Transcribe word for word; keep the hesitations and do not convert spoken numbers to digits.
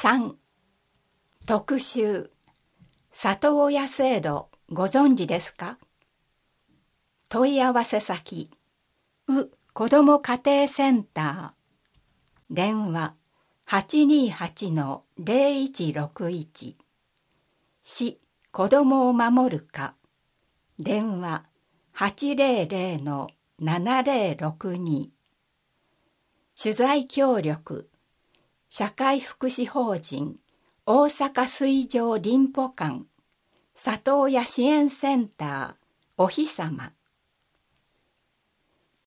さん. 特集里親制度ご存知ですか？問い合わせ先う子ども家庭センター電話 はちにーはちのゼロいちろくいち 市子どもを守る課電話 はちぜろぜろのななぜろろくに 取材協力社会福祉法人大阪水上林保館里親支援センターおひさま